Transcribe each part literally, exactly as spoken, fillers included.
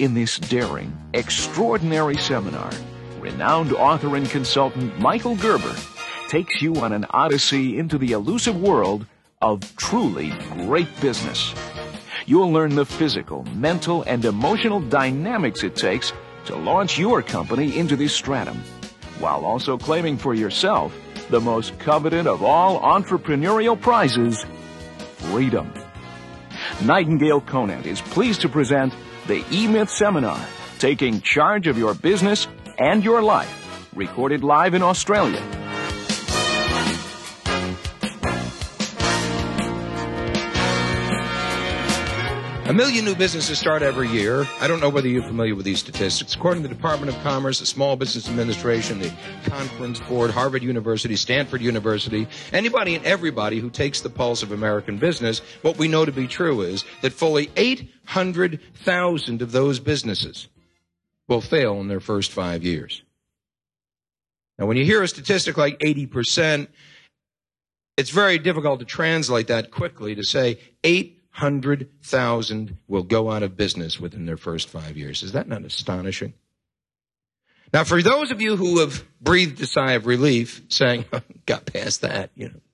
In this daring, extraordinary seminar, renowned author and consultant Michael Gerber takes you on an odyssey into the elusive world of truly great business. You'll learn the physical, mental, and emotional dynamics it takes to launch your company into this stratum, while also claiming for yourself the most coveted of all entrepreneurial prizes, freedom. Nightingale Conant is pleased to present the E-Myth Seminar, Taking Charge of Your Business and Your Life, recorded live in Australia. A million new businesses start every year. I don't know whether you're familiar with these statistics. According to the Department of Commerce, the Small Business Administration, the Conference Board, Harvard University, Stanford University, anybody and everybody who takes the pulse of American business, what we know to be true is that fully eight hundred thousand of those businesses will fail in their first five years. Now, when you hear a statistic like eighty percent, it's very difficult to translate that quickly to say eight hundred thousand will go out of business within their first five years. Is that not astonishing? Now, for those of you who have breathed a sigh of relief, saying, oh, got past that, you know.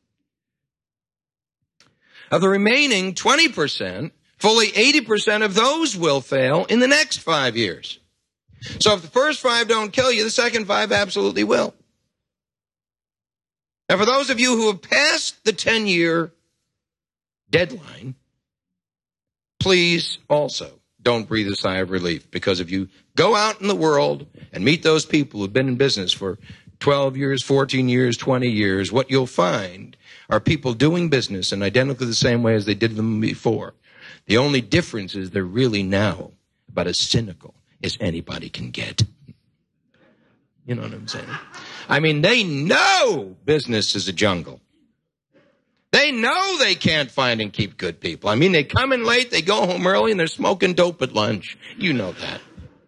Of the remaining twenty percent, fully eighty percent of those will fail in the next five years. So if the first five don't kill you, the second five absolutely will. Now, for those of you who have passed the ten-year deadline, please also don't breathe a sigh of relief, because if you go out in the world and meet those people who've been in business for twelve years, fourteen years, twenty years, what you'll find are people doing business in identically the same way as they did them before. The only difference is they're really now about as cynical as anybody can get. You know what I'm saying? I mean, they know business is a jungle. They know they can't find and keep good people. I mean, they come in late, they go home early, and they're smoking dope at lunch. You know that.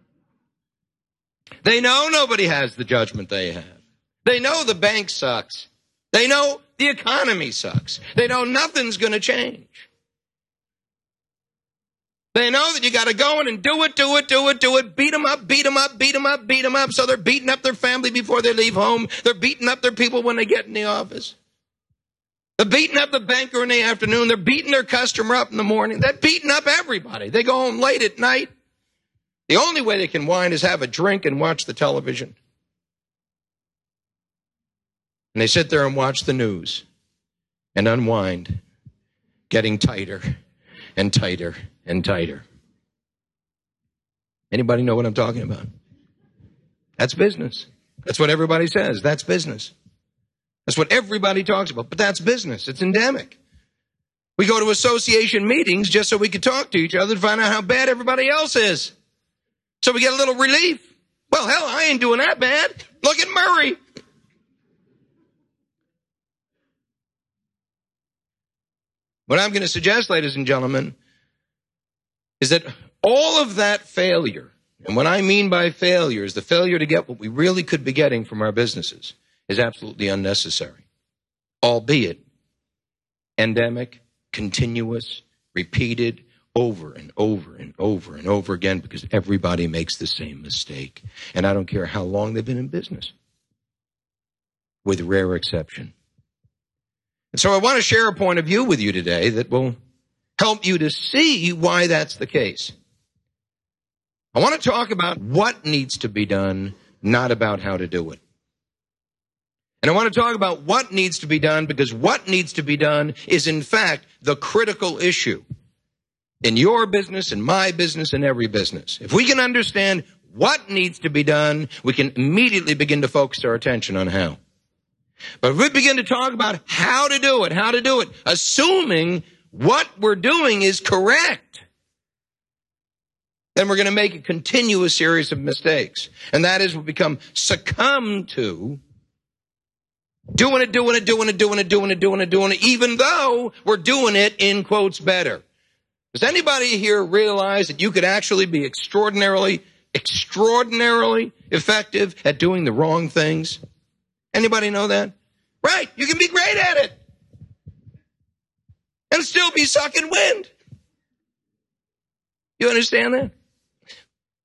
They know nobody has the judgment they have. They know the bank sucks. They know the economy sucks. They know nothing's going to change. They know that you got to go in and do it, do it, do it, do it, beat them up, beat them up, beat them up, beat them up. So they're beating up their family before they leave home. They're beating up their people when they get in the office. They're beating up the banker in the afternoon. They're beating their customer up in the morning. They're beating up everybody. They go home late at night. The only way they can whine is have a drink and watch the television. And they sit there and watch the news and unwind, getting tighter and tighter and tighter. Anybody know what I'm talking about? That's business. That's what everybody says. That's business. That's what everybody talks about, but that's business. It's endemic. We go to association meetings just so we can talk to each other and find out how bad everybody else is. So we get a little relief. Well, hell, I ain't doing that bad. Look at Murray. What I'm going to suggest, ladies and gentlemen, is that all of that failure, and what I mean by failure is the failure to get what we really could be getting from our businesses, is absolutely unnecessary, albeit endemic, continuous, repeated over and over and over and over again, because everybody makes the same mistake. And I don't care how long they've been in business, with rare exception. And so I want to share a point of view with you today that will help you to see why that's the case. I want to talk about what needs to be done, not about how to do it. And I want to talk about what needs to be done, because what needs to be done is, in fact, the critical issue in your business, in my business, in every business. If we can understand what needs to be done, we can immediately begin to focus our attention on how. But if we begin to talk about how to do it, how to do it, assuming what we're doing is correct, then we're going to make a continuous series of mistakes. And that is, we become succumb to doing it, doing it, doing it, doing it, doing it, doing it, doing it, even though we're doing it, in quotes, better. Does anybody here realize that you could actually be extraordinarily, extraordinarily effective at doing the wrong things? Anybody know that? Right, you can be great at it and still be sucking wind. You understand that?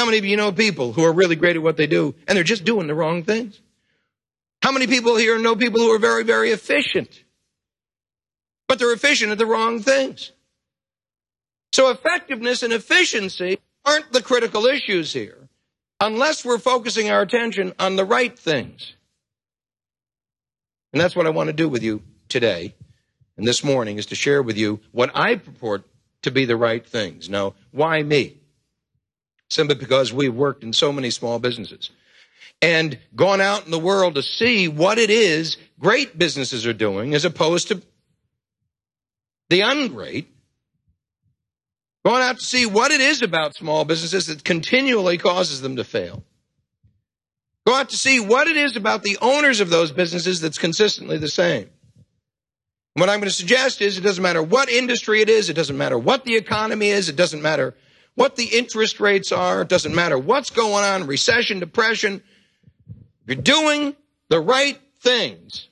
How many of you know people who are really great at what they do and they're just doing the wrong things? How many people here know people who are very, very efficient, but they're efficient at the wrong things? So effectiveness and efficiency aren't the critical issues here unless we're focusing our attention on the right things. And that's what I want to do with you today and this morning, is to share with you what I purport to be the right things. Now, why me? Simply because we've worked in so many small businesses and gone out in the world to see what it is great businesses are doing as opposed to the ungreat. Going out to see what it is about small businesses that continually causes them to fail. Go out to see what it is about the owners of those businesses that's consistently the same. What I'm going to suggest is it doesn't matter what industry it is, it doesn't matter what the economy is, it doesn't matter what the interest rates are, it doesn't matter what's going on, recession, depression. If you're doing the right things,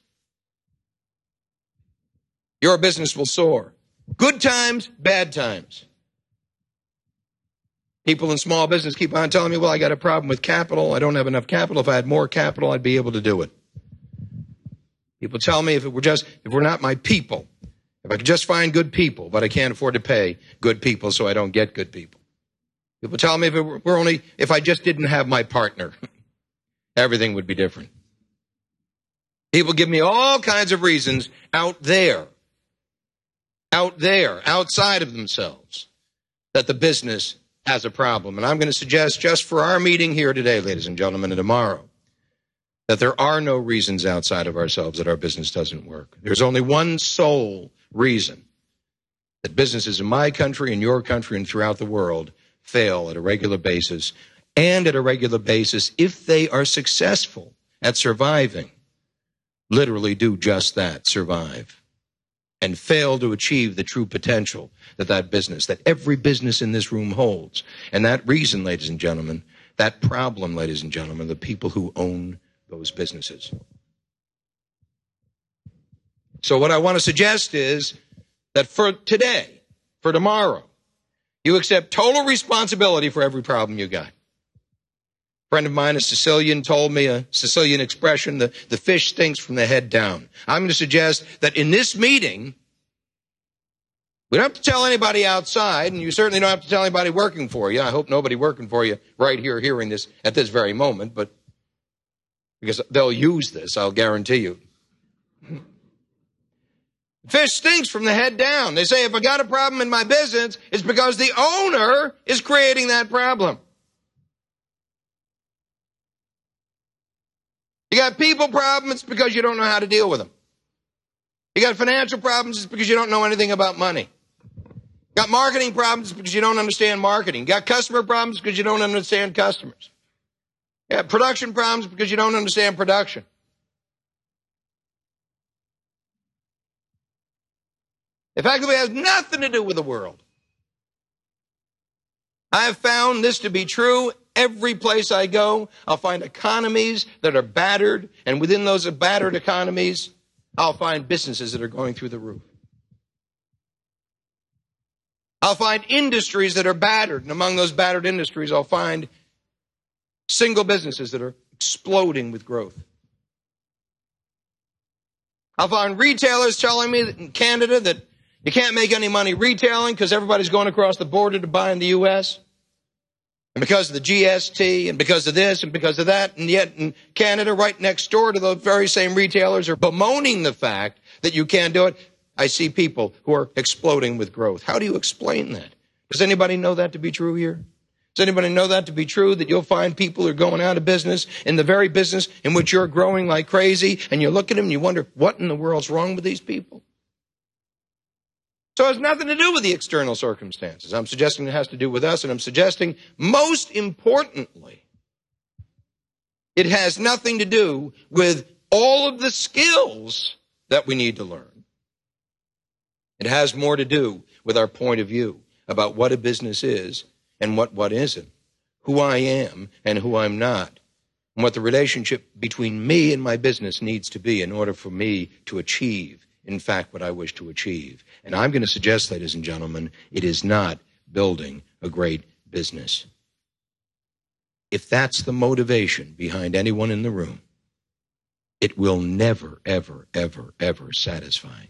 your business will soar. Good times, bad times. People in small business keep on telling me, well, I got a problem with capital. I don't have enough capital. If I had more capital, I'd be able to do it. People tell me if it were just, if we're not my people, if I could just find good people, but I can't afford to pay good people, so I don't get good people. People tell me if it were only, if I just didn't have my partner, everything would be different. People give me all kinds of reasons out there, out there, outside of themselves, that the business has a problem. And I'm going to suggest just for our meeting here today, ladies and gentlemen, and tomorrow, that there are no reasons outside of ourselves that our business doesn't work. There's only one sole reason that businesses in my country, in your country, and throughout the world fail at a regular basis, and at a regular basis, if they are successful at surviving, literally do just that, survive, and fail to achieve the true potential that that business, that every business in this room holds. And that reason, ladies and gentlemen, that problem, ladies and gentlemen, the people who own those businesses. So what I want to suggest is that for today, for tomorrow, you accept total responsibility for every problem you got. A friend of mine, a Sicilian, told me a Sicilian expression, the, the fish stinks from the head down. I'm going to suggest that in this meeting, we don't have to tell anybody outside, and you certainly don't have to tell anybody working for you. I hope nobody working for you right here hearing this at this very moment, but because they'll use this, I'll guarantee you. Fish stinks from the head down. They say if I got a problem in my business, it's because the owner is creating that problem. You got people problems, it's because you don't know how to deal with them. You got financial problems, it's because you don't know anything about money. You got marketing problems, it's because you don't understand marketing. You got customer problems because you don't understand customers. You got production problems because you don't understand production. Effectively, it has nothing to do with the world. I have found this to be true every place I go. I'll find economies that are battered, and within those battered economies, I'll find businesses that are going through the roof. I'll find industries that are battered, and among those battered industries, I'll find single businesses that are exploding with growth. I'll find retailers telling me that in Canada that you can't make any money retailing because everybody's going across the border to buy in the U S And because of the G S T and because of this and because of that. And yet in Canada, right next door to those very same retailers are bemoaning the fact that you can't do it. I see people who are exploding with growth. How do you explain that? Does anybody know that to be true here? Does anybody know that to be true, that you'll find people who are going out of business in the very business in which you're growing like crazy, and you look at them and you wonder, what in the world's wrong with these people? So it has nothing to do with the external circumstances. I'm suggesting it has to do with us, and I'm suggesting, most importantly, it has nothing to do with all of the skills that we need to learn. It has more to do with our point of view about what a business is and what what isn't, who I am and who I'm not, and what the relationship between me and my business needs to be in order for me to achieve, in fact, what I wish to achieve. And I'm going to suggest, ladies and gentlemen, it is not building a great business. if that's the motivation behind anyone in the room, it will never, ever, ever, ever satisfy.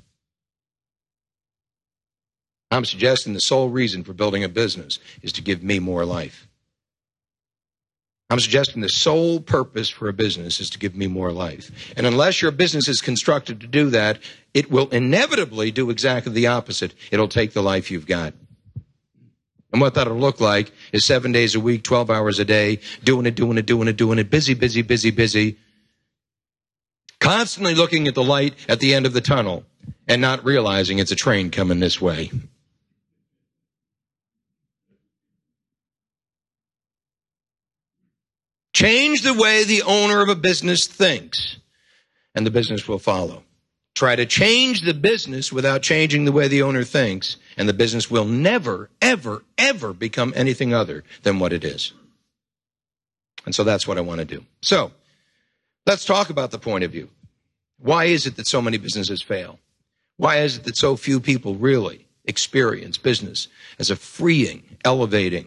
I'm suggesting the sole reason for building a business is to give me more life. I'm suggesting the sole purpose for a business is to give me more life. And unless your business is constructed to do that, it will inevitably do exactly the opposite. It'll take the life you've got. And what that'll look like is seven days a week, twelve hours a day, doing it, doing it, doing it, doing it, busy, busy, busy, busy, constantly looking at the light at the end of the tunnel and not realizing it's a train coming this way. Change the way the owner of a business thinks, and the business will follow. Try to change the business without changing the way the owner thinks, and the business will never, ever, ever become anything other than what it is. And so that's what I want to do. So, let's talk about the point of view. Why is it that so many businesses fail? Why is it that so few people really experience business as a freeing, elevating,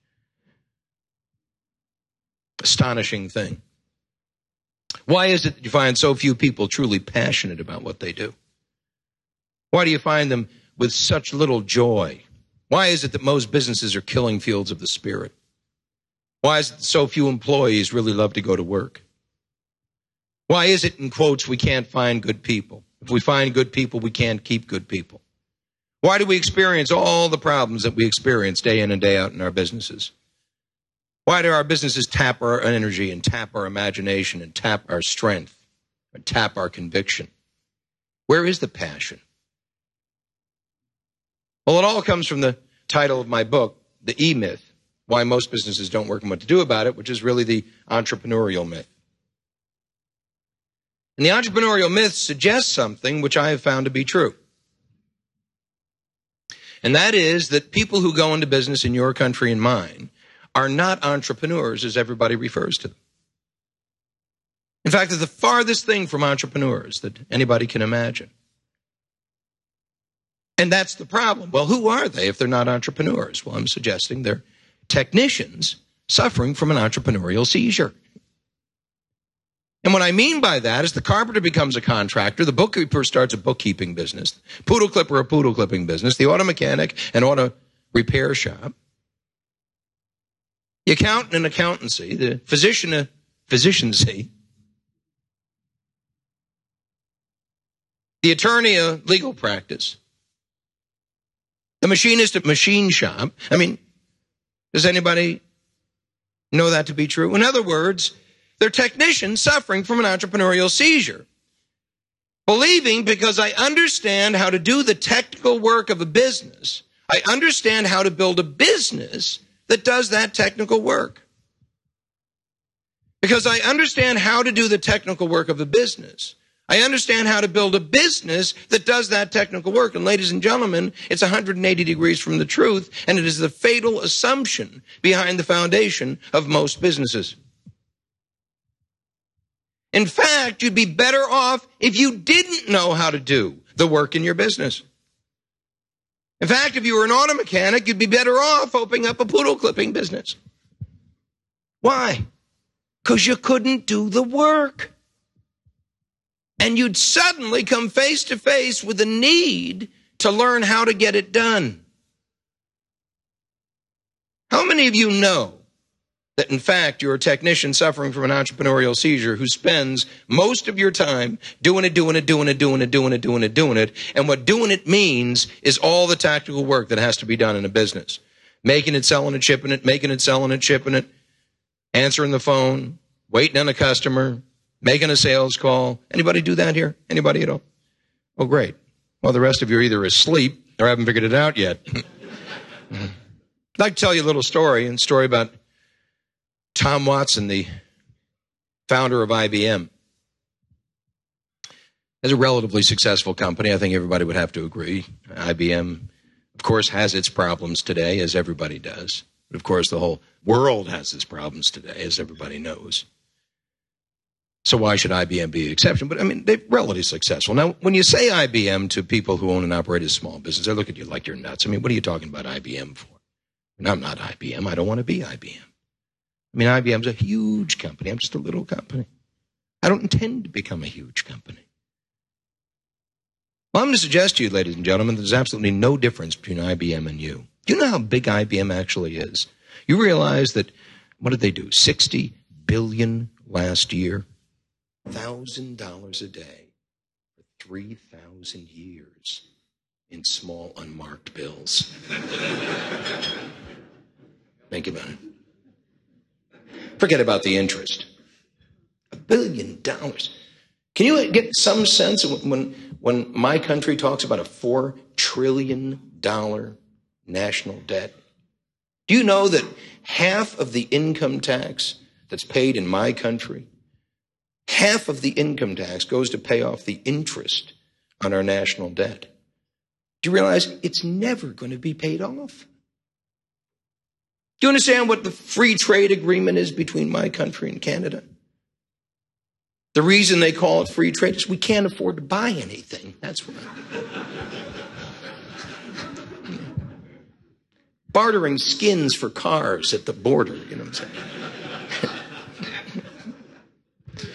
astonishing thing? Why is it that you find so few people truly passionate about what they do? Why do you find them with such little joy? Why is it that most businesses are killing fields of the spirit? Why is it that so few employees really love to go to work? Why is it, in quotes, we can't find good people? If we find good people, we can't keep good people. Why do we experience all the problems that we experience day in and day out in our businesses? Why do our businesses tap our energy and tap our imagination and tap our strength and tap our conviction? Where is the passion? Well, it all comes from the title of my book, The E-Myth, Why Most Businesses Don't Work and What to Do About It, which is really the entrepreneurial myth. And the entrepreneurial myth suggests something which I have found to be true. And that is that people who go into business in your country and mine are not entrepreneurs as everybody refers to them. In fact, they're the farthest thing from entrepreneurs that anybody can imagine. And that's the problem. Well, who are they if they're not entrepreneurs? Well, I'm suggesting they're technicians suffering from an entrepreneurial seizure. And what I mean by that is the carpenter becomes a contractor, the bookkeeper starts a bookkeeping business, poodle clipper a poodle clipping business, the auto mechanic an auto repair shop, the accountant an accountancy, the physician a physiciancy, the attorney a legal practice, the machinist a machine shop. I mean, does anybody know that to be true? In other words, they're technicians suffering from an entrepreneurial seizure, believing because I understand how to do the technical work of a business, I understand how to build a business that does that technical work. Because I understand how to do the technical work of a business, I understand how to build a business that does that technical work. And ladies and gentlemen, it's one hundred eighty degrees from the truth, and it is the fatal assumption behind the foundation of most businesses. In fact, you'd be better off if you didn't know how to do the work in your business. In fact, if you were an auto mechanic, you'd be better off opening up a poodle clipping business. Why? Because you couldn't do the work. And you'd suddenly come face to face with the need to learn how to get it done. How many of you know that, in fact, you're a technician suffering from an entrepreneurial seizure who spends most of your time doing it, doing it, doing it, doing it, doing it, doing it, doing it, and what doing it means is all the tactical work that has to be done in a business. Making it, selling it, shipping it, making it, selling it, shipping it, answering the phone, waiting on a customer, making a sales call. Anybody do that here? Anybody at all? Oh, great. Well, the rest of you are either asleep or haven't figured it out yet. I'd like to tell you a little story, and story about Tom Watson, the founder of I B M. It's a relatively successful company. I think everybody would have to agree. I B M, of course, has its problems today, as everybody does. But, of course, the whole world has its problems today, as everybody knows. So why should I B M be an exception? But, I mean, they're relatively successful. Now, when you say I B M to people who own and operate a small business, they look at you like you're nuts. I mean, what are you talking about I B M for? And I'm not I B M. I don't want to be I B M. I mean, I B M's a huge company. I'm just a little company. I don't intend to become a huge company. Well, I'm going to suggest to you, ladies and gentlemen, there's absolutely no difference between I B M and you. Do you know how big I B M actually is? You realize that, what did they do, sixty billion dollars last year? one thousand dollars a day for three thousand years in small unmarked bills. Think about it. Forget about the interest. A billion dollars. Can you get some sense of when, when my country talks about a four trillion dollars national debt? Do you know that half of the income tax that's paid in my country, half of the income tax goes to pay off the interest on our national debt? Do you realize it's never going to be paid off? Do you understand what the free trade agreement is between my country and Canada? The reason they call it free trade is we can't afford to buy anything. That's why. Bartering skins for cars at the border, you know what I'm saying?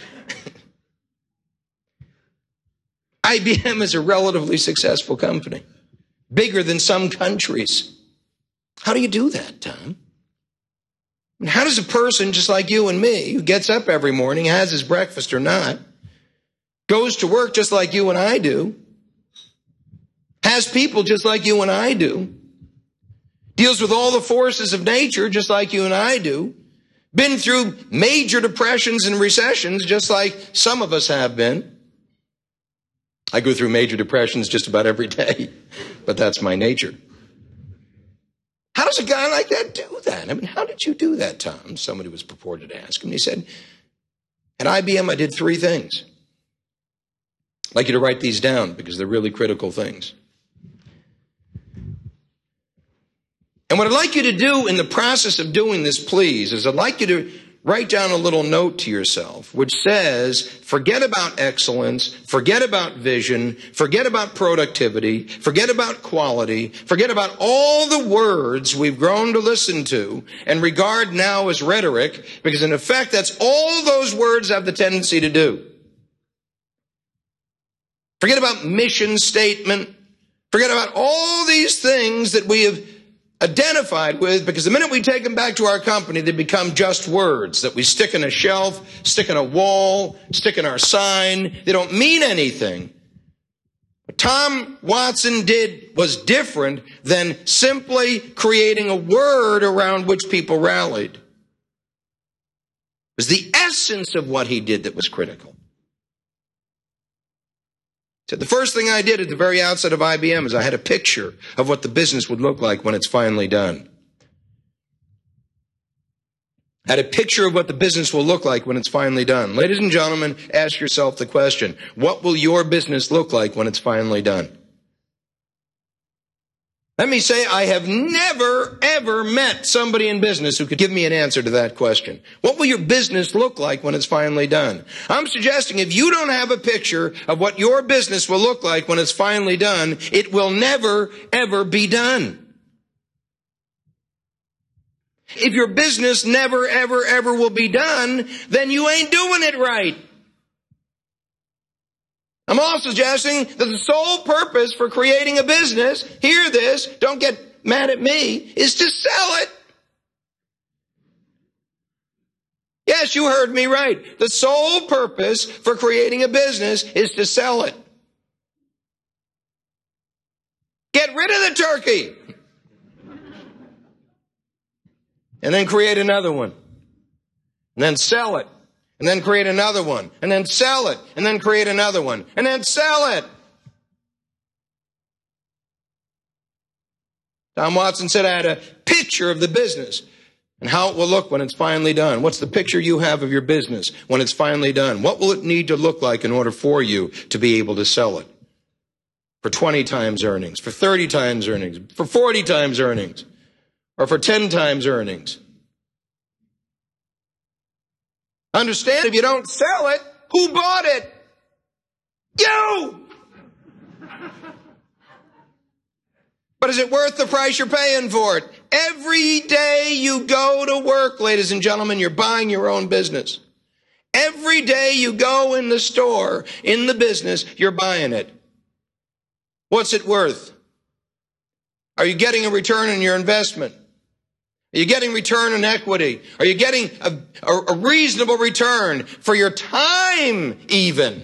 I B M is a relatively successful company, bigger than some countries. How do you do that, Tom? And how does a person just like you and me, who gets up every morning, has his breakfast or not, goes to work just like you and I do, has people just like you and I do, deals with all the forces of nature just like you and I do, been through major depressions and recessions just like some of us have been? I go through major depressions just about every day, but that's my nature. How does a guy like that do that? I mean, how did you do that, Tom? Somebody was purported to ask him. He said, at I B M, I did three things. I'd like you to write these down because they're really critical things. And what I'd like you to do in the process of doing this, please, is I'd like you to write down a little note to yourself which says, forget about excellence, forget about vision, forget about productivity, forget about quality, forget about all the words we've grown to listen to and regard now as rhetoric, because in effect that's all those words have the tendency to do. Forget about mission statement, forget about all these things that we have identified with, because the minute we take them back to our company, they become just words that we stick in a shelf, stick in a wall, stick in our sign. They don't mean anything. What Tom Watson did was different than simply creating a word around which people rallied. It was the essence of what he did that was critical. So the first thing I did at the very outset of I B M is I had a picture of what the business would look like when it's finally done. I had a picture of what the business will look like when it's finally done. Ladies and gentlemen, ask yourself the question, what will your business look like when it's finally done? Let me say, I have never, ever met somebody in business who could give me an answer to that question. What will your business look like when it's finally done? I'm suggesting if you don't have a picture of what your business will look like when it's finally done, it will never, ever be done. If your business never, ever, ever will be done, then you ain't doing it right. I'm also suggesting that the sole purpose for creating a business, hear this, don't get mad at me, is to sell it. Yes, you heard me right. The sole purpose for creating a business is to sell it. Get rid of the turkey. And then create another one. And then sell it. And then create another one, and then sell it, and then create another one, and then sell it. Tom Watson said, I had a picture of the business and how it will look when it's finally done. What's the picture you have of your business when it's finally done? What will it need to look like in order for you to be able to sell it? For twenty times earnings, for thirty times earnings, for forty times earnings, or for ten times earnings? Understand, if you don't sell it, who bought it? You! But is it worth the price you're paying for it? Every day you go to work, ladies and gentlemen, you're buying your own business. Every day you go in the store, in the business, you're buying it. What's it worth? Are you getting a return on your investment? Are you getting return on equity? Are you getting a, a, a reasonable return for your time even?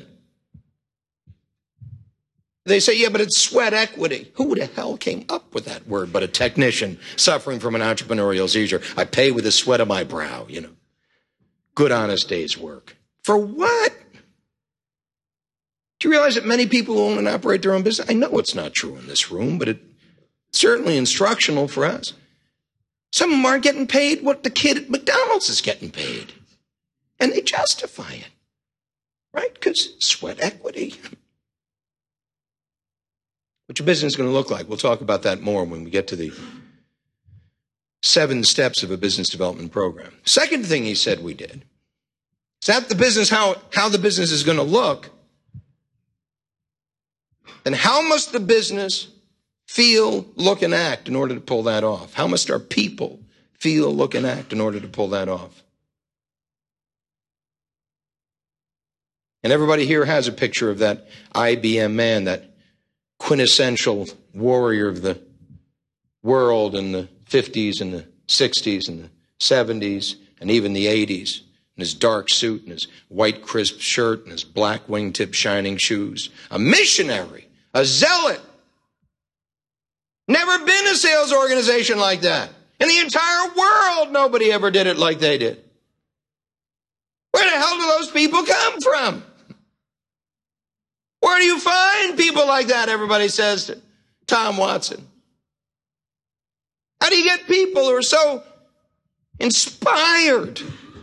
They say, yeah, but it's sweat equity. Who the hell came up with that word but a technician suffering from an entrepreneurial seizure? I pay with the sweat of my brow, you know. Good, honest day's work. For what? Do you realize that many people own and operate their own business? I know it's not true in this room, but it's certainly instructional for us. Some of them aren't getting paid what the kid at McDonald's is getting paid. And they justify it, right? Because sweat equity. What your business is going to look like. We'll talk about that more when we get to the seven steps of a business development program. Second thing he said we did is that the business, how, how the business is going to look, then how must the business feel, look, and act in order to pull that off? How must our people feel, look, and act in order to pull that off? And everybody here has a picture of that I B M man, that quintessential warrior of the world in the fifties and the sixties and the seventies and even the eighties, in his dark suit and his white crisp shirt and his black wingtip shining shoes. A missionary, a zealot. Never been a sales organization like that. In the entire world, nobody ever did it like they did. Where the hell do those people come from? Where do you find people like that? Everybody says to Tom Watson. How do you get people who are so inspired?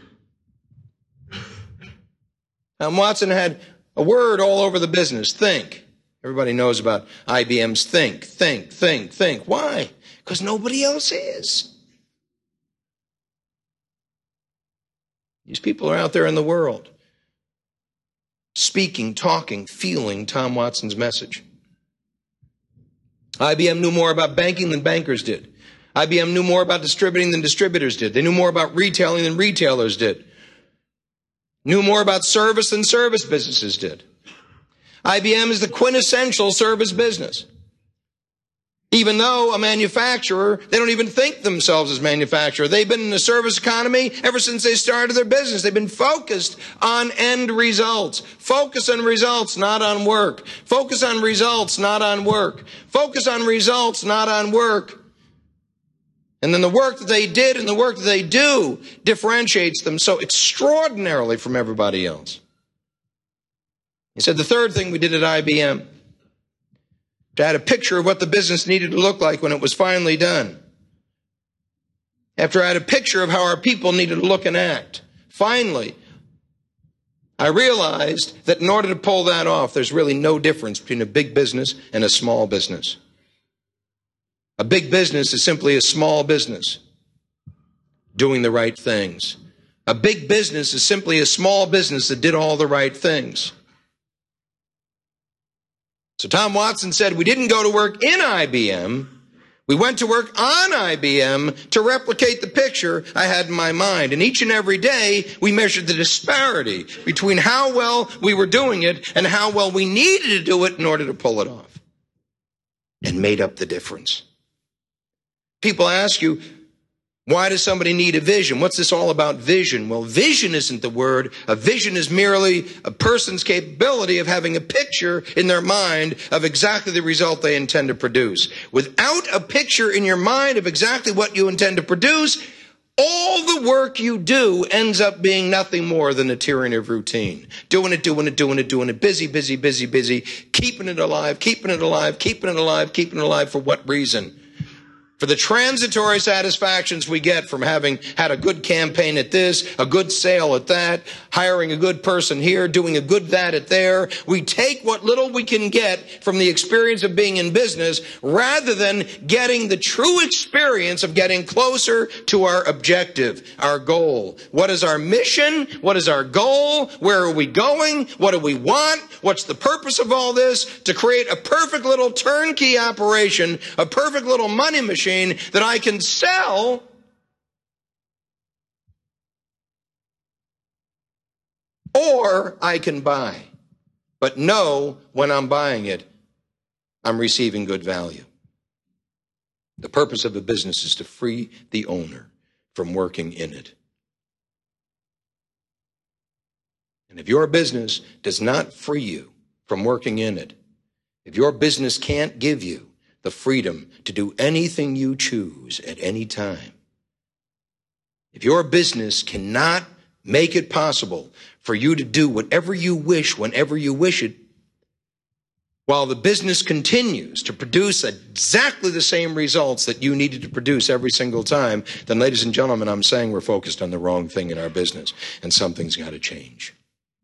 Tom Watson had a word all over the business, think. Everybody knows about I B M's think, think, think, think. Why? Because nobody else is. These people are out there in the world, speaking, talking, feeling Tom Watson's message. I B M knew more about banking than bankers did. I B M knew more about distributing than distributors did. They knew more about retailing than retailers did. Knew more about service than service businesses did. I B M is the quintessential service business. Even though a manufacturer, they don't even think themselves as manufacturer. They've been in the service economy ever since they started their business. They've been focused on end results. Focus on results, not on work. Focus on results, not on work. Focus on results, not on work. And then the work that they did and the work that they do differentiates them so extraordinarily from everybody else. He said the third thing we did at I B M, I had a picture of what the business needed to look like when it was finally done. After I had a picture of how our people needed to look and act, finally, I realized that in order to pull that off, there's really no difference between a big business and a small business. A big business is simply a small business doing the right things. A big business is simply a small business that did all the right things. So Tom Watson said we didn't go to work in I B M. We went to work on I B M to replicate the picture I had in my mind. And each and every day, we measured the disparity between how well we were doing it and how well we needed to do it in order to pull it off. And made up the difference. People ask you, why does somebody need a vision? What's this all about vision? Well, vision isn't the word. A vision is merely a person's capability of having a picture in their mind of exactly the result they intend to produce. Without a picture in your mind of exactly what you intend to produce, all the work you do ends up being nothing more than a tyranny of routine. Doing it, doing it, doing it, doing it, busy, busy, busy, busy, keeping it alive, keeping it alive, keeping it alive, keeping it alive for what reason? For for the transitory satisfactions we get from having had a good campaign at this, a good sale at that, hiring a good person here, doing a good that at there. We take what little we can get from the experience of being in business rather than getting the true experience of getting closer to our objective, our goal. What is our mission? What is our goal? Where are we going? What do we want? What's the purpose of all this? To create a perfect little turnkey operation, a perfect little money machine that I can sell or I can buy. But know when I'm buying it, I'm receiving good value. The purpose of a business is to free the owner from working in it. And if your business does not free you from working in it, if your business can't give you the freedom to do anything you choose at any time, if your business cannot make it possible for you to do whatever you wish whenever you wish it, while the business continues to produce exactly the same results that you needed to produce every single time, then, ladies and gentlemen, I'm saying we're focused on the wrong thing in our business, and something's got to change.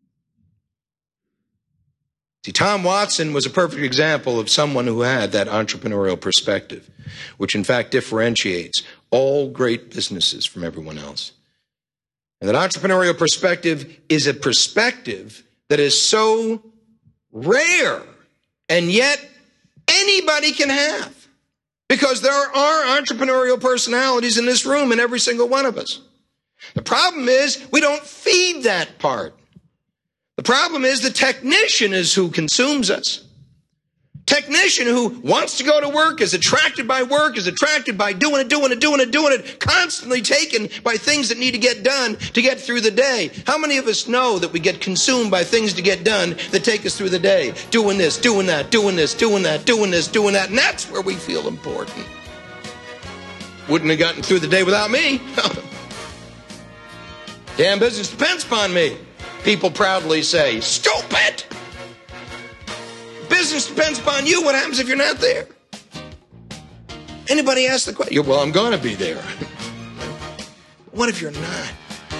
See, Tom Watson was a perfect example of someone who had that entrepreneurial perspective, which in fact differentiates all great businesses from everyone else. And that entrepreneurial perspective is a perspective that is so rare, and yet anybody can have. Because there are entrepreneurial personalities in this room, in every single one of us. The problem is we don't feed that part. The problem is the technician is who consumes us. Technician who wants to go to work, is attracted by work, is attracted by doing it, doing it, doing it, doing it, constantly taken by things that need to get done to get through the day. How many of us know that we get consumed by things to get done that take us through the day? Doing this, doing that, doing this, doing that, doing this, doing that, and that's where we feel important. Wouldn't have gotten through the day without me. Damn business depends upon me. People proudly say, stupid! Business depends upon you. What happens if you're not there? Anybody ask the question? Well, I'm going to be there. What if you're not?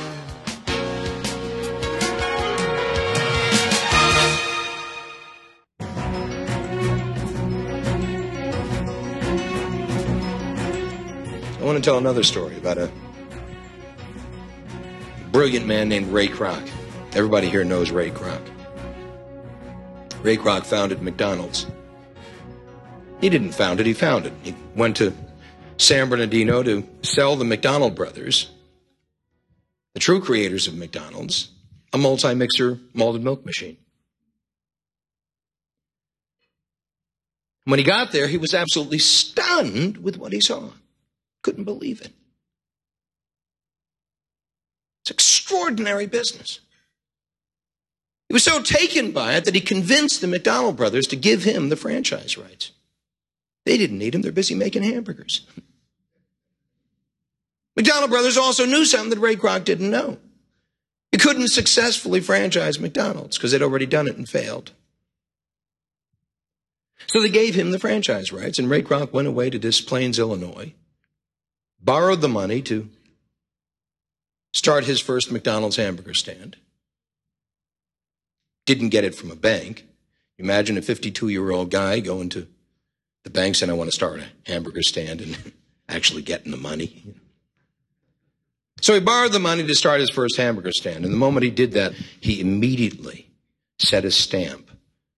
I want to tell another story about a brilliant man named Ray Kroc. Everybody here knows Ray Kroc. Ray Kroc founded McDonald's. He didn't found it, he founded it. He went to San Bernardino to sell the McDonald brothers, the true creators of McDonald's, a multi-mixer malted milk machine. When he got there, he was absolutely stunned with what he saw. Couldn't believe it. It's extraordinary business. He was so taken by it that he convinced the McDonald brothers to give him the franchise rights. They didn't need him. They're busy making hamburgers. McDonald brothers also knew something that Ray Kroc didn't know. You couldn't successfully franchise McDonald's because they'd already done it and failed. So they gave him the franchise rights, and Ray Kroc went away to Des Plaines, Illinois, borrowed the money to start his first McDonald's hamburger stand. Didn't get it from a bank. Imagine a fifty-two-year-old guy going to the bank saying, I want to start a hamburger stand, and actually getting the money. So he borrowed the money to start his first hamburger stand. And the moment he did that, he immediately set a stamp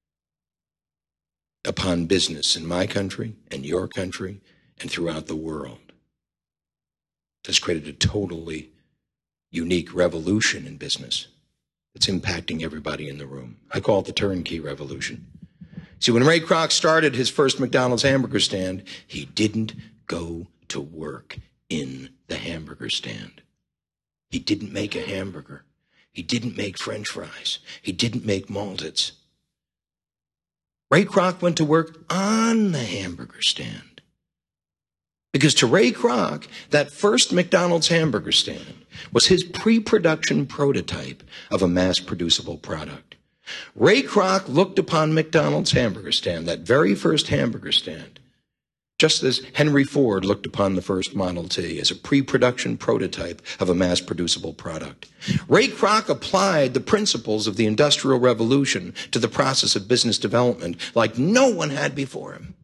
upon business in my country and your country and throughout the world. This created a totally unique revolution in business. It's impacting everybody in the room. I call it the turnkey revolution. See, when Ray Kroc started his first McDonald's hamburger stand, he didn't go to work in the hamburger stand. He didn't make a hamburger. He didn't make French fries. He didn't make malteds. Ray Kroc went to work on the hamburger stand. Because to Ray Kroc, that first McDonald's hamburger stand was his pre-production prototype of a mass-producible product. Ray Kroc looked upon McDonald's hamburger stand, that very first hamburger stand, just as Henry Ford looked upon the first Model T as a pre-production prototype of a mass-producible product. Ray Kroc applied the principles of the Industrial Revolution to the process of business development like no one had before him.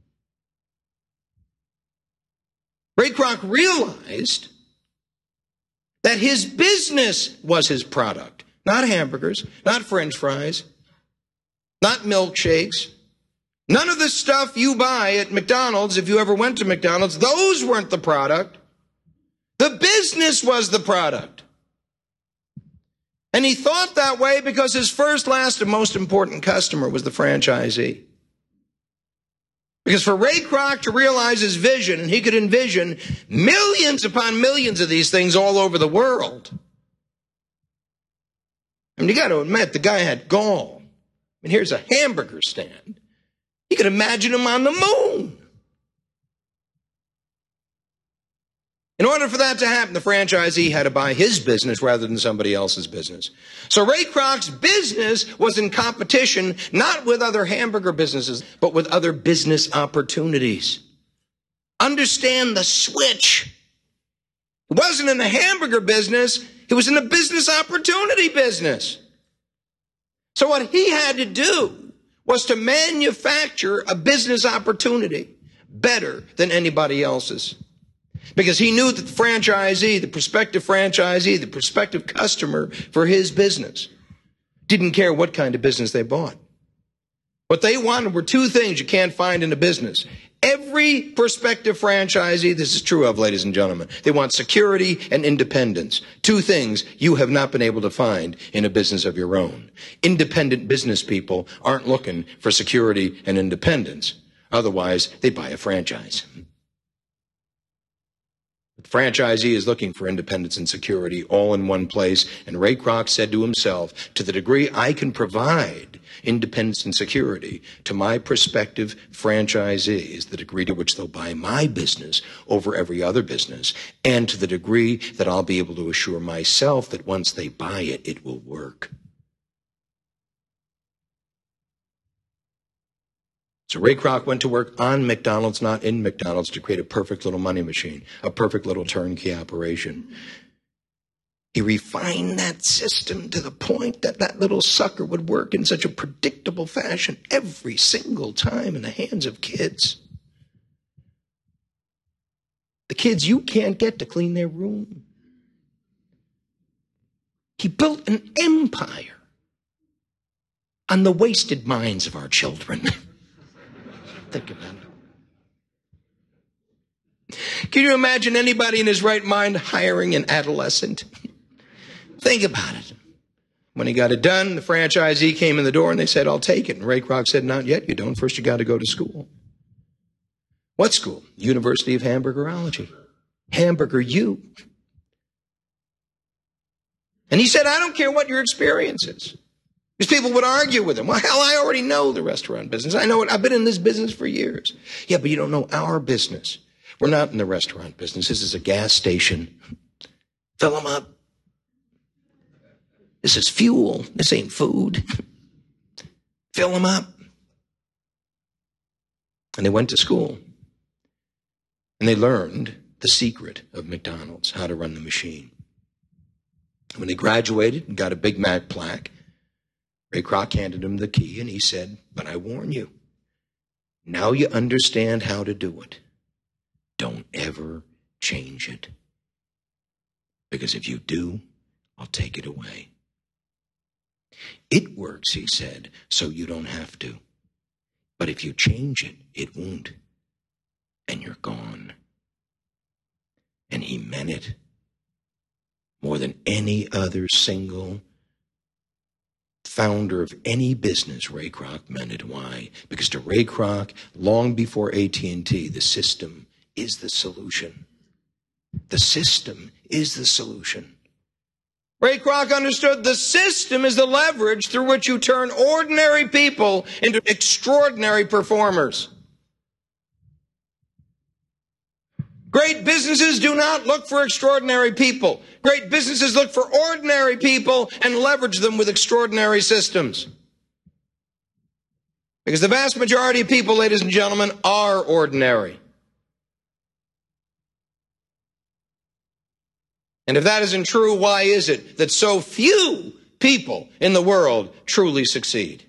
Ray Kroc realized that his business was his product, not hamburgers, not French fries, not milkshakes. None of the stuff you buy at McDonald's, if you ever went to McDonald's, those weren't the product. The business was the product. And he thought that way because his first, last, and most important customer was the franchisee. Because for Ray Kroc to realize his vision, and he could envision millions upon millions of these things all over the world. I mean, you got to admit, the guy had gall. I mean, here's a hamburger stand. You could imagine him on the moon. In order for that to happen, the franchisee had to buy his business rather than somebody else's business. So Ray Kroc's business was in competition, not with other hamburger businesses, but with other business opportunities. Understand the switch. He wasn't in the hamburger business. He was in the business opportunity business. So what he had to do was to manufacture a business opportunity better than anybody else's. Because he knew that the franchisee, the prospective franchisee, the prospective customer for his business didn't care what kind of business they bought. What they wanted were two things you can't find in a business. Every prospective franchisee, this is true of, ladies and gentlemen, they want security and independence. Two things you have not been able to find in a business of your own. Independent business people aren't looking for security and independence. Otherwise, they buy a franchise. The franchisee is looking for independence and security all in one place. And Ray Kroc said to himself, to the degree I can provide independence and security to my prospective franchisees, the degree to which they'll buy my business over every other business, and to the degree that I'll be able to assure myself that once they buy it, it will work. So Ray Kroc went to work on McDonald's, not in McDonald's, to create a perfect little money machine, a perfect little turnkey operation. He refined that system to the point that that little sucker would work in such a predictable fashion every single time in the hands of kids. The kids you can't get to clean their room. He built an empire on the wasted minds of our children. Think about it. Can you imagine anybody in his right mind hiring an adolescent? Think about it. When he got it done, the franchisee came in the door and they said, I'll take it. And Ray Kroc said, not yet, you don't. First you got to go to school. What school? University of Hamburgerology. Hamburger U. And he said, I don't care what your experience is. Because people would argue with him. Well, hell, I already know the restaurant business. I know it. I've been in this business for years. Yeah, but you don't know our business. We're not in the restaurant business. This is a gas station. Fill them up. This is fuel. This ain't food. Fill them up. And they went to school. And they learned the secret of McDonald's, how to run the machine. When they graduated and got a Big Mac plaque, Ray Kroc handed him the key and he said, but I warn you, now you understand how to do it. Don't ever change it. Because if you do, I'll take it away. It works, he said, so you don't have to. But if you change it, it won't. And you're gone. And he meant it more than any other single founder of any business. Ray Kroc meant it. Why? Because to Ray Kroc, long before A T and T, the system is the solution. The system is the solution. Ray Kroc understood the system is the leverage through which you turn ordinary people into extraordinary performers. Great businesses do not look for extraordinary people. Great businesses look for ordinary people and leverage them with extraordinary systems. Because the vast majority of people, ladies and gentlemen, are ordinary. And if that isn't true, why is it that so few people in the world truly succeed?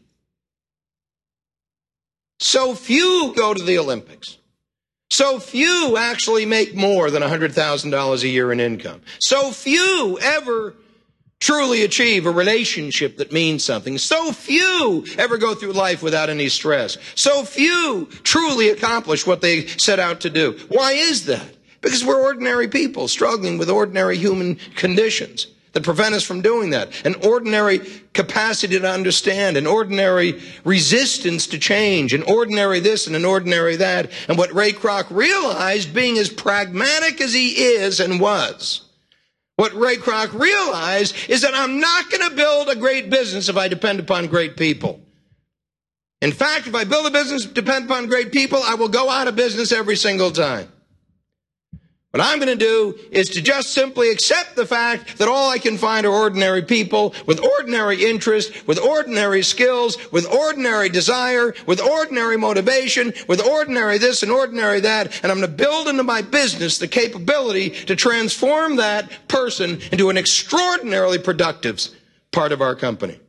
So few go to the Olympics. So few actually make more than one hundred thousand dollars a year in income. So few ever truly achieve a relationship that means something. So few ever go through life without any stress. So few truly accomplish what they set out to do. Why is that? Because we're ordinary people struggling with ordinary human conditions that prevent us from doing that. An ordinary capacity to understand, an ordinary resistance to change, an ordinary this and an ordinary that. And what Ray Kroc realized, being as pragmatic as he is and was, what Ray Kroc realized is that I'm not going to build a great business if I depend upon great people. In fact, if I build a business depend upon great people, I will go out of business every single time. What I'm going to do is to just simply accept the fact that all I can find are ordinary people with ordinary interests, with ordinary skills, with ordinary desire, with ordinary motivation, with ordinary this and ordinary that, and I'm going to build into my business the capability to transform that person into an extraordinarily productive part of our company,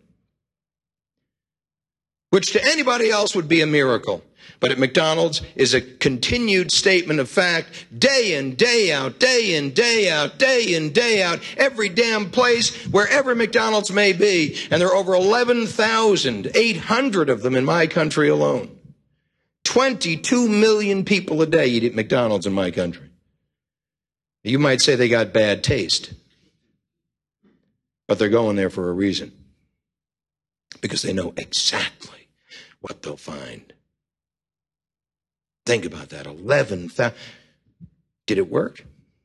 which to anybody else would be a miracle. But at McDonald's is a continued statement of fact, day in, day out, day in, day out, day in, day out, every damn place, wherever McDonald's may be. And there are over eleven thousand eight hundred of them in my country alone. twenty-two million people a day eat at McDonald's in my country. You might say they got bad taste, but they're going there for a reason, because they know exactly what they'll find. Think about that, eleven thousand. Did it work?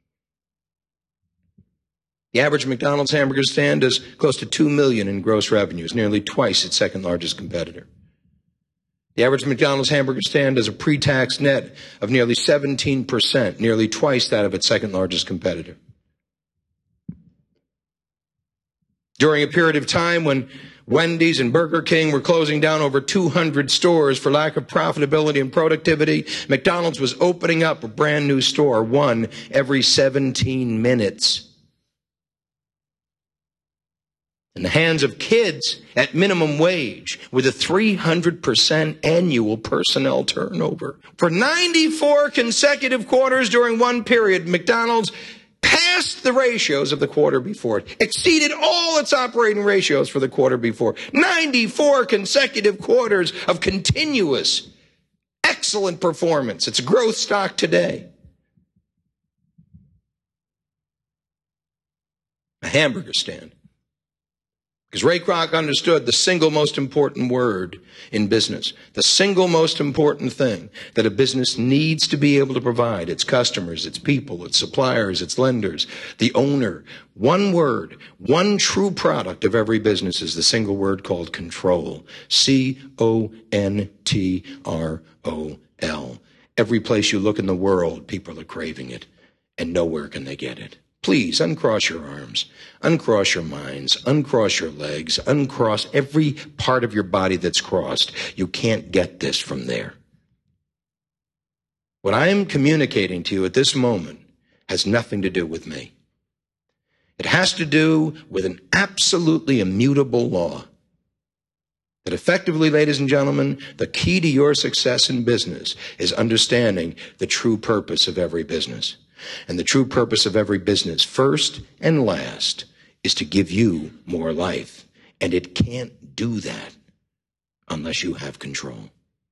The average McDonald's hamburger stand does close to two million dollars in gross revenues, nearly twice its second largest competitor. The average McDonald's hamburger stand does a pre-tax net of nearly seventeen percent, nearly twice that of its second largest competitor. During a period of time when Wendy's and Burger King were closing down over two hundred stores for lack of profitability and productivity, McDonald's was opening up a brand new store, one every seventeen minutes. In the hands of kids at minimum wage with a three hundred percent annual personnel turnover. For ninety-four consecutive quarters during one period, McDonald's passed the ratios of the quarter before it, exceeded all its operating ratios for the quarter before. ninety-four consecutive quarters of continuous, excellent performance. It's a growth stock today. A hamburger stand. Because Ray Kroc understood the single most important word in business, the single most important thing that a business needs to be able to provide its customers, its people, its suppliers, its lenders, the owner. One word, one true product of every business is the single word called control. C O N T R O L. Every place you look in the world, people are craving it, and nowhere can they get it. Please uncross your arms, uncross your minds, uncross your legs, uncross every part of your body that's crossed. You can't get this from there. What I am communicating to you at this moment has nothing to do with me. It has to do with an absolutely immutable law. That effectively, ladies and gentlemen, the key to your success in business is understanding the true purpose of every business. And the true purpose of every business, first and last, is to give you more life. And it can't do that unless you have control.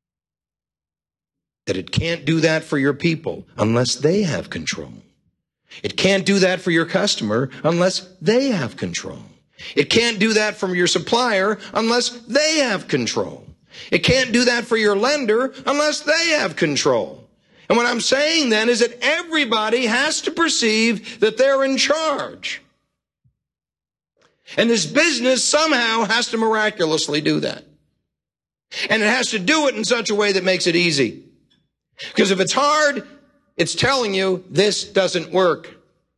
That it can't do that for your people unless they have control. It can't do that for your customer unless they have control. It can't do that from your supplier unless they have control. It can't do that for your lender unless they have control. And what I'm saying then is that everybody has to perceive that they're in charge. And this business somehow has to miraculously do that. And it has to do it in such a way that makes it easy. Because if it's hard, it's telling you this doesn't work.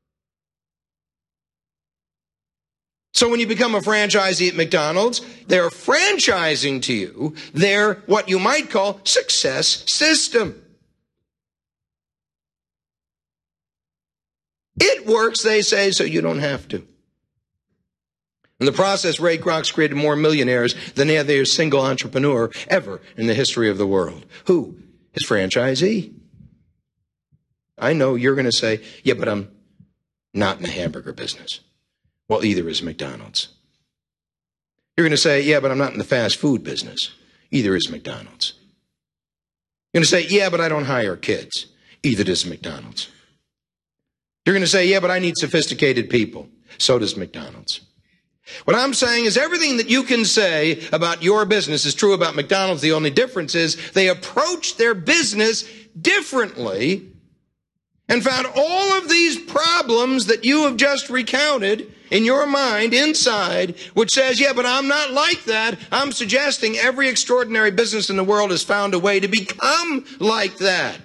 So when you become a franchisee at McDonald's, they're franchising to you their, what you might call, success system. It works, they say, so you don't have to. In the process, Ray Kroc's created more millionaires than any other single entrepreneur ever in the history of the world. Who? His franchisee. I know you're going to say, yeah, but I'm not in the hamburger business. Well, either is McDonald's. You're going to say, yeah, but I'm not in the fast food business. Either is McDonald's. You're going to say, yeah, but I don't hire kids. Either does McDonald's. You're going to say, yeah, but I need sophisticated people. So does McDonald's. What I'm saying is everything that you can say about your business is true about McDonald's. The only difference is they approach their business differently and found all of these problems that you have just recounted in your mind inside, which says, yeah, but I'm not like that. I'm suggesting every extraordinary business in the world has found a way to become like that.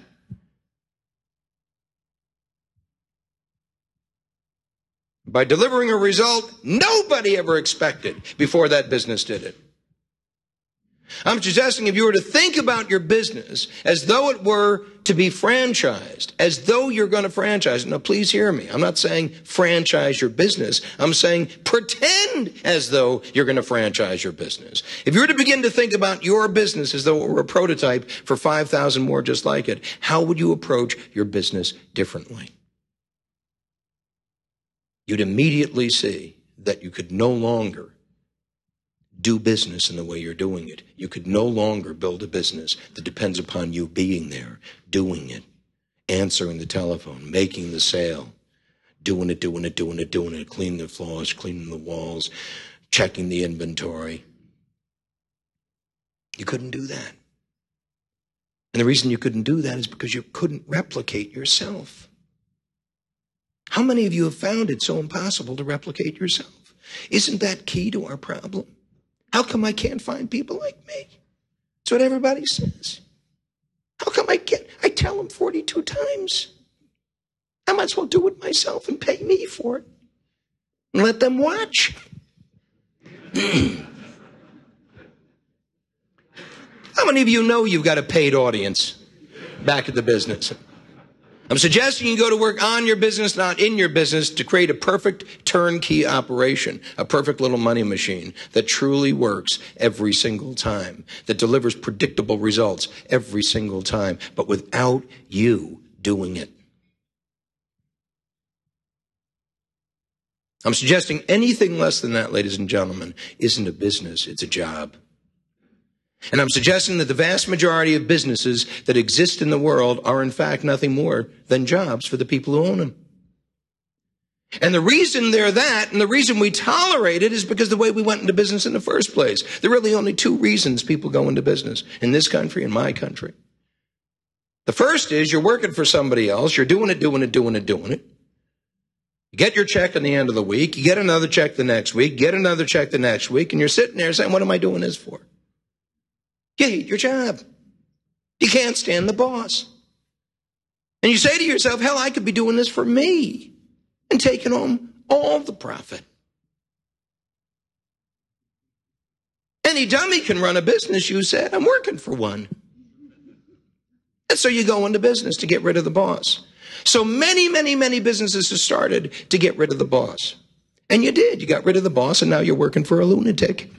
By delivering a result nobody ever expected before that business did it. I'm suggesting if you were to think about your business as though it were to be franchised, as though you're going to franchise it. Now, please hear me. I'm not saying franchise your business. I'm saying pretend as though you're going to franchise your business. If you were to begin to think about your business as though it were a prototype for five thousand more just like it, how would you approach your business differently? You'd immediately see that you could no longer do business in the way you're doing it. You could no longer build a business that depends upon you being there, doing it, answering the telephone, making the sale, doing it, doing it, doing it, doing it, cleaning the floors, cleaning the walls, checking the inventory. You couldn't do that. And the reason you couldn't do that is because you couldn't replicate yourself. How many of you have found it so impossible to replicate yourself? Isn't that key to our problem? How come I can't find people like me? That's what everybody says. How come I can't? I tell them forty-two times. I might as well do it myself and pay me for it. And let them watch. How many of you know you've got a paid audience back at the business? I'm suggesting you go to work on your business, not in your business, to create a perfect turnkey operation, a perfect little money machine that truly works every single time, that delivers predictable results every single time, but without you doing it. I'm suggesting anything less than that, ladies and gentlemen, isn't a business, it's a job. And I'm suggesting that the vast majority of businesses that exist in the world are in fact nothing more than jobs for the people who own them. And the reason they're that, and the reason we tolerate it, is because the way we went into business in the first place. There are really only two reasons people go into business in this country and my country. The first is you're working for somebody else, you're doing it, doing it, doing it, doing it. You get your check at the end of the week, you get another check the next week, get another check the next week, and you're sitting there saying, what am I doing this for? You hate your job. You can't stand the boss. And you say to yourself, hell, I could be doing this for me and taking home all the profit. Any dummy can run a business, you said. I'm working for one. And so you go into business to get rid of the boss. So many, many, many businesses have started to get rid of the boss. And you did. You got rid of the boss, and now you're working for a lunatic.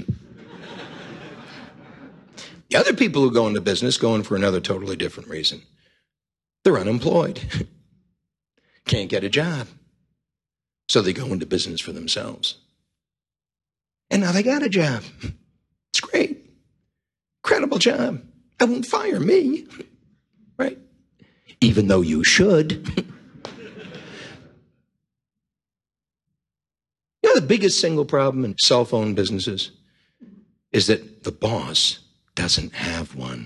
The other people who go into business go in for another totally different reason. They're unemployed. Can't get a job. So they go into business for themselves. And now they got a job. It's great. Incredible job. I won't fire me. Right? Even though you should. You know, the biggest single problem in cell phone businesses is that the boss doesn't have one.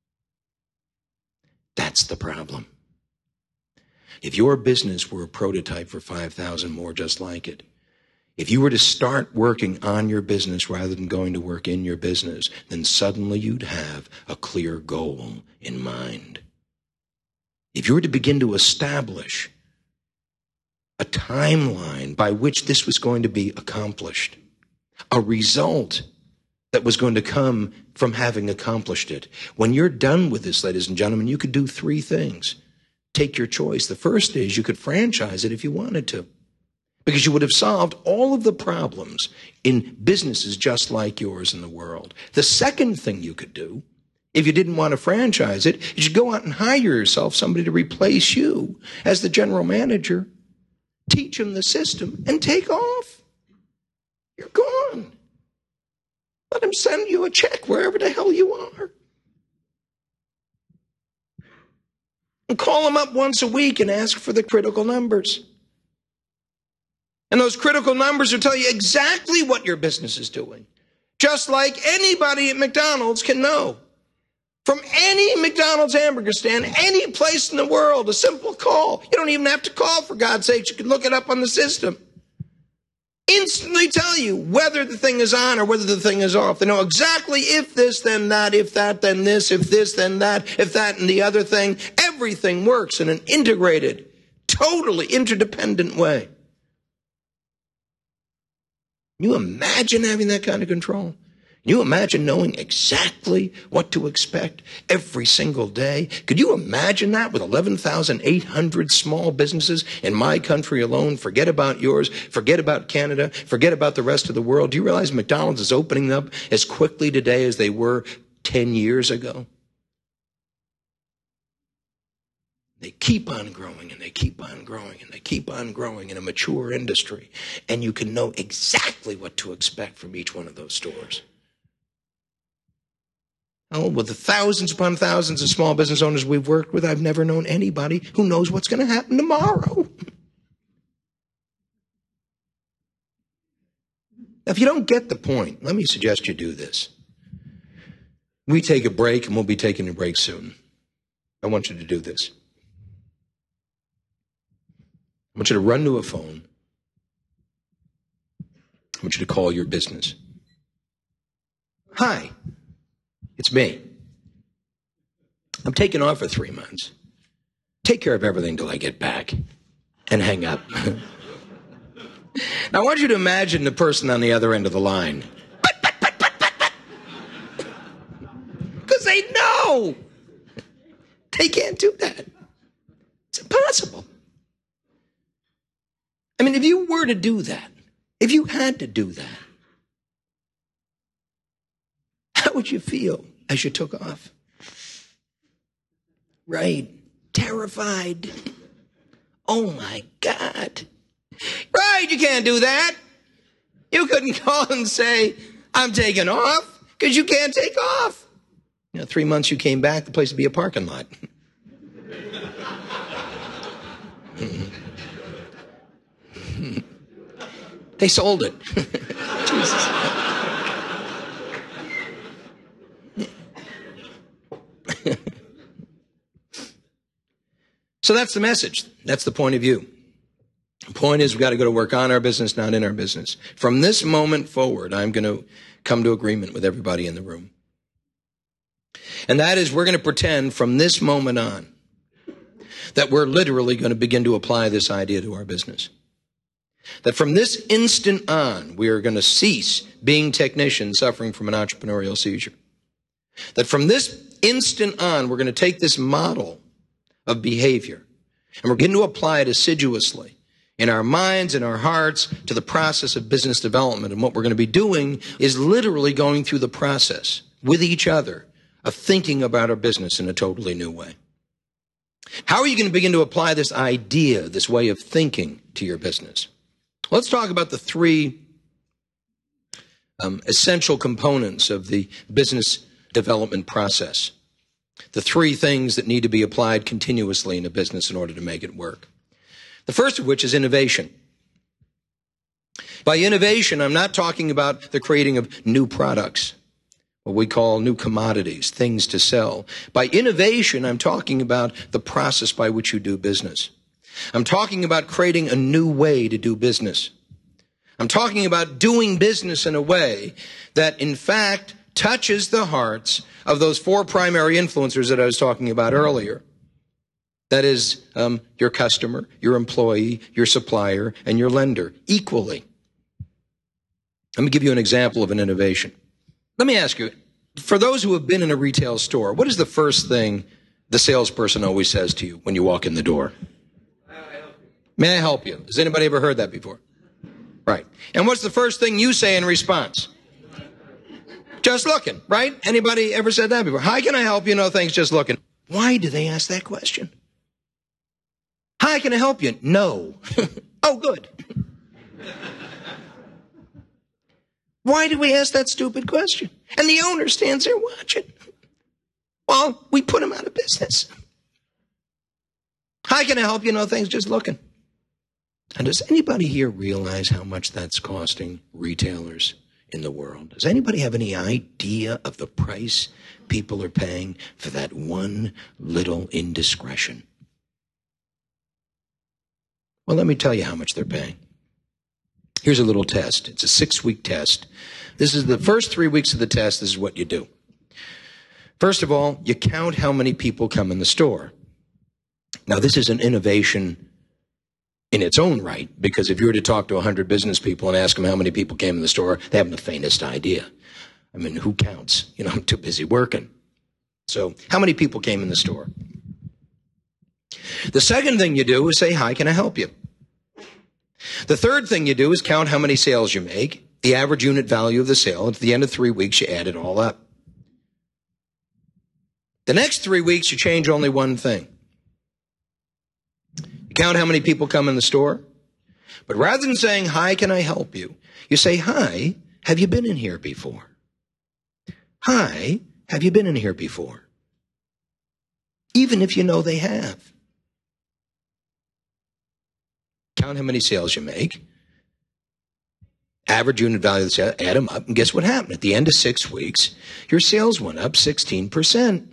That's the problem. If your business were a prototype for five thousand more just like it, if you were to start working on your business rather than going to work in your business, then suddenly you'd have a clear goal in mind. If you were to begin to establish a timeline by which this was going to be accomplished, a result that was going to come from having accomplished it. When you're done with this, ladies and gentlemen, you could do three things. take your choice. The first is you could franchise it if you wanted to, because you would have solved all of the problems in businesses just like yours in the world. The second thing you could do, if you didn't want to franchise it, is you go out and hire yourself somebody to replace you as the general manager, teach them the system, and take off. You're gone. Let them send you a check wherever the hell you are. And call them up once a week and ask for the critical numbers. And those critical numbers will tell you exactly what your business is doing. Just like anybody at McDonald's can know. From any McDonald's hamburger stand, any place in the world, a simple call. You don't even have to call, for God's sake. You can look it up on the system. Instantly tell you whether the thing is on or whether the thing is off. They know exactly if this, then that, if that, then this, if this, then that, if that, and the other thing. Everything works in an integrated, totally interdependent way. Can you imagine having that kind of control? Can you imagine knowing exactly what to expect every single day? Could you imagine that with eleven thousand eight hundred small businesses in my country alone? Forget about yours. Forget about Canada. Forget about the rest of the world. Do you realize McDonald's is opening up as quickly today as they were ten years ago? They keep on growing, and they keep on growing, and they keep on growing in a mature industry. And you can know exactly what to expect from each one of those stores. Oh, with the thousands upon thousands of small business owners we've worked with, I've never known anybody who knows what's going to happen tomorrow. Now, if you don't get the point, let me suggest you do this. We take a break, and we'll be taking a break soon. I want you to do this. I want you to run to a phone. I want you to call your business. Hi, it's me. I'm taking off for three months. Take care of everything till I get back. And hang up. Now, I want you to imagine the person on the other end of the line. Because they know. They can't do that. It's impossible. I mean, if you were to do that, if you had to do that, how would you feel as you took off? Right. Terrified. Oh, my God. Right, you can't do that. You couldn't call and say, I'm taking off, because you can't take off. You know, three months you came back, the place would be a parking lot. They sold it. Jesus. So that's the message. That's the point of view. The point is we've got to go to work on our business, not in our business. From this moment forward, I'm going to come to agreement with everybody in the room. And that is we're going to pretend from this moment on that we're literally going to begin to apply this idea to our business. That from this instant on, we are going to cease being technicians suffering from an entrepreneurial seizure. That from this instant on, we're going to take this model of behavior and we're going to apply it assiduously in our minds and our hearts to the process of business development. And what we're going to be doing is literally going through the process with each other of thinking about our business in a totally new way. How are you going to begin to apply this idea, this way of thinking to your business? Let's talk about the three um, essential components of the business development process. The three things that need to be applied continuously in a business in order to make it work. The first of which is innovation. By innovation, I'm not talking about the creating of new products, what we call new commodities, things to sell. By innovation, I'm talking about the process by which you do business. I'm talking about creating a new way to do business. I'm talking about doing business in a way that, in fact, touches the hearts of those four primary influencers that I was talking about earlier. That is, um, your customer, your employee, your supplier, and your lender equally. Let me give you an example of an innovation. Let me ask you, for those who have been in a retail store, what is the first thing the salesperson always says to you when you walk in the door? May I help you? Has anybody ever heard that before? Right. And what's the first thing you say in response? Just looking, right? Anybody ever said that before? Hi, can I help you? No, thanks, just looking. Why do they ask that question? Hi, can I help you? No. Oh, good. Why do we ask that stupid question? And the owner stands there watching. Well, we put him out of business. Hi, can I help you? No, thanks, just looking. And does anybody here realize how much that's costing retailers in the world? Does anybody have any idea of the price people are paying for that one little indiscretion? Well, let me tell you how much they're paying. Here's a little test. It's a six-week test. This is the first three weeks of the test. This is what you do. First of all, you count how many people come in the store. Now, this is an innovation in its own right, because if you were to talk to one hundred business people and ask them how many people came in the store, they haven't the faintest idea. I mean, who counts? You know, I'm too busy working. So, how many people came in the store? The second thing you do is say, hi, can I help you? The third thing you do is count how many sales you make, the average unit value of the sale, and at the end of three weeks, you add it all up. The next three weeks, you change only one thing. You count how many people come in the store, but rather than saying, hi, can I help you? You say, hi, have you been in here before? Hi, have you been in here before? Even if you know they have. Count how many sales you make, average unit value of the sale, add them up, and guess what happened? At the end of six weeks, your sales went up sixteen percent.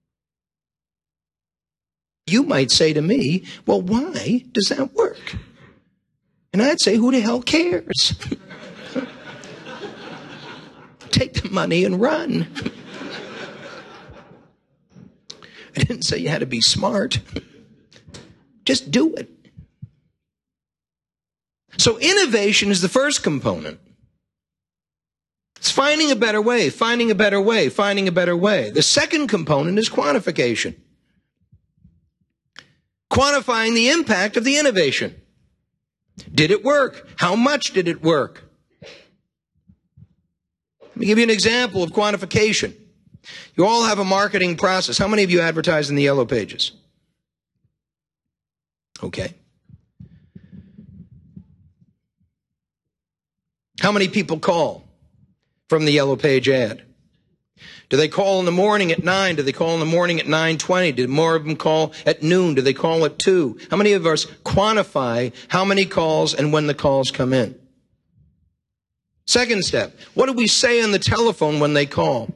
You might say to me, well, why does that work? And I'd say, who the hell cares? Take the money and run. I didn't say you had to be smart. Just do it. So innovation is the first component. It's finding a better way, finding a better way, finding a better way. The second component is quantification. Quantifying the impact of the innovation. Did it work? How much did it work? Let me give you an example of quantification. You all have a marketing process. How many of you advertise in the Yellow Pages? Okay. How many people call from the Yellow Page ad? Do they call in the morning at nine? Do they call in the morning at nine twenty? Did more of them call at noon? Do they call at two? How many of us quantify how many calls and when the calls come in? Second step, what do we say on the telephone when they call?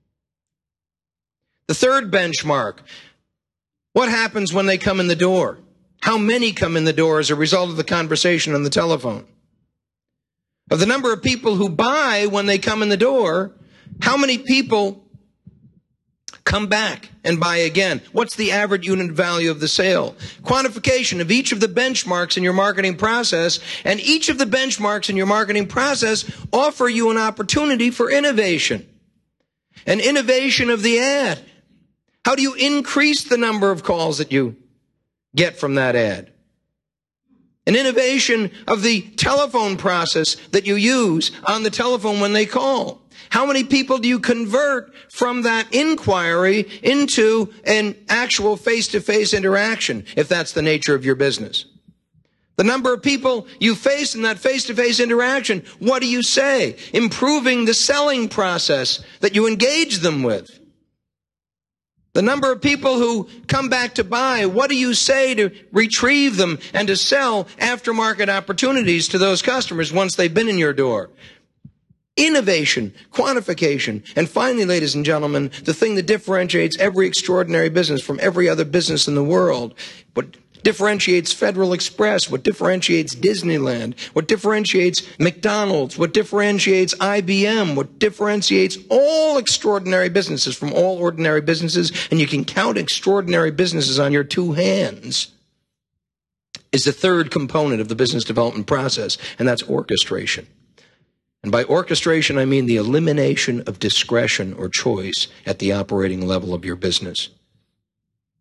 The third benchmark, what happens when they come in the door? How many come in the door as a result of the conversation on the telephone? Of the number of people who buy when they come in the door, how many people come back and buy again? What's the average unit value of the sale? Quantification of each of the benchmarks in your marketing process, and each of the benchmarks in your marketing process offer you an opportunity for innovation. An innovation of the ad. How do you increase the number of calls that you get from that ad? An innovation of the telephone process that you use on the telephone when they call. How many people do you convert from that inquiry into an actual face-to-face interaction, if that's the nature of your business? The number of people you face in that face-to-face interaction, what do you say? Improving the selling process that you engage them with. The number of people who come back to buy, what do you say to retrieve them and to sell aftermarket opportunities to those customers once they've been in your door? Innovation, quantification, and finally, ladies and gentlemen, the thing that differentiates every extraordinary business from every other business in the world, what differentiates Federal Express, what differentiates Disneyland, what differentiates McDonald's, what differentiates I B M, what differentiates all extraordinary businesses from all ordinary businesses, and you can count extraordinary businesses on your two hands, is the third component of the business development process, and that's orchestration. And by orchestration, I mean the elimination of discretion or choice at the operating level of your business.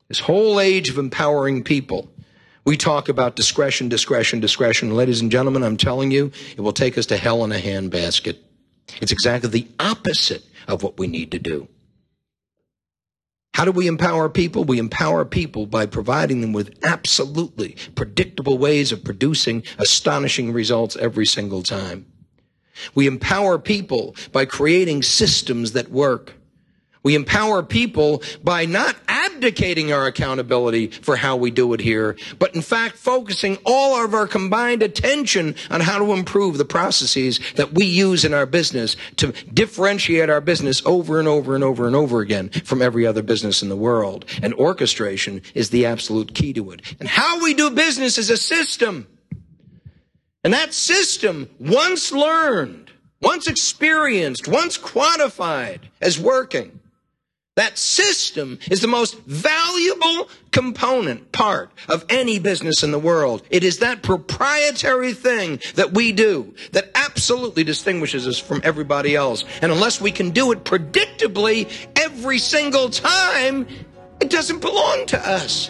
This whole age of empowering people, we talk about discretion, discretion, discretion. Ladies and gentlemen, I'm telling you, it will take us to hell in a handbasket. It's exactly the opposite of what we need to do. How do we empower people? We empower people by providing them with absolutely predictable ways of producing astonishing results every single time. We empower people by creating systems that work. We empower people by not abdicating our accountability for how we do it here, but in fact focusing all of our combined attention on how to improve the processes that we use in our business to differentiate our business over and over and over and over again from every other business in the world. And orchestration is the absolute key to it. And how we do business is a system. And that system, once learned, once experienced, once quantified as working, that system is the most valuable component part of any business in the world. It is that proprietary thing that we do that absolutely distinguishes us from everybody else. And unless we can do it predictably every single time, it doesn't belong to us.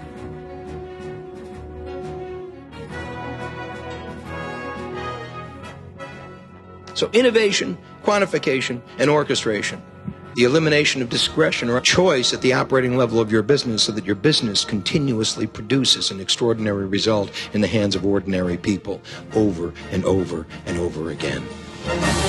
So innovation, quantification, and orchestration. The elimination of discretion or choice at the operating level of your business so that your business continuously produces an extraordinary result in the hands of ordinary people over and over and over again.